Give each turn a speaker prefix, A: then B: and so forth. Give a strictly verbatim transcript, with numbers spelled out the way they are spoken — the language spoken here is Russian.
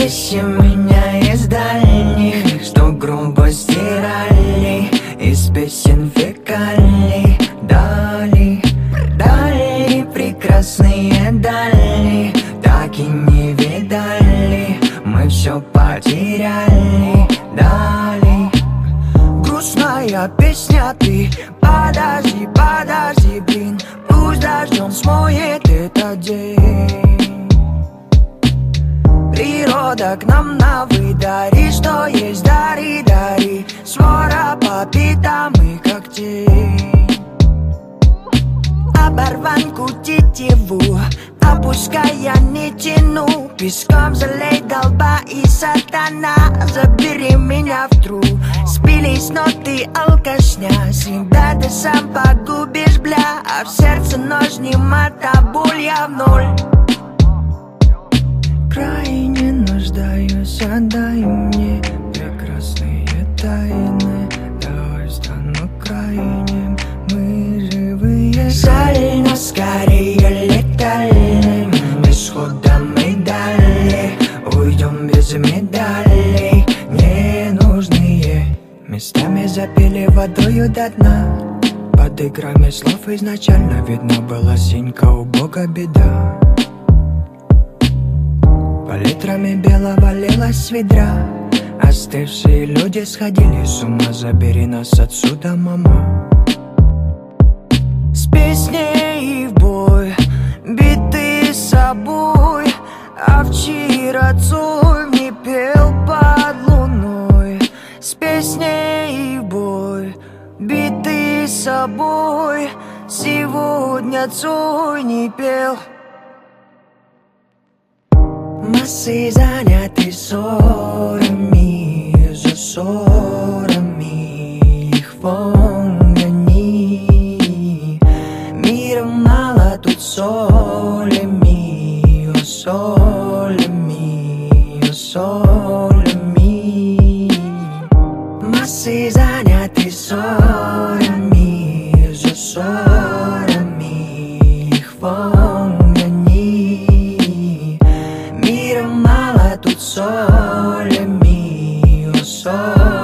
A: писем меня из дальних, что грубо стирали из песен фекальных. Дали, дали прекрасные дали, так и не видали, мы все потеряли. Дали грустная песня, ты подожди, подожди, блин, пусть дождем смоет этот день. Природа к нам на выдари, что есть дари, дари, свора по пятам и как тень. Оборванку тетиву, опускай, я не тяну, песком залей долба и сатана, забери меня в тру. Спились ноты алкашня, всегда ты сам погубишь, бля, а в сердце нож не мотоболь, я в ноль. Крайне нуждаюсь, отдай мне прекрасные тайны, давай стану крайним, мы живые. Сально скорее летальным исходом и далее, уйдем без медалей, ненужные. Местами запили водою до дна, под играми слов изначально видно была синька, у Бога беда. Палитрами белого лилась с ведра, остывшие люди сходили с ума, забери нас отсюда, мама. С песней в бой, битый собой, а вчера Цой не пел под луной. С песней в бой, битый собой, сегодня Цой не пел. Массы заняты ссорами, за ссорами, их вон гони. Мира мало тут солями, о солями, о солями. Массы заняты ссорами, за ссорами, их вон гони. Мира мало тут солями, о солями.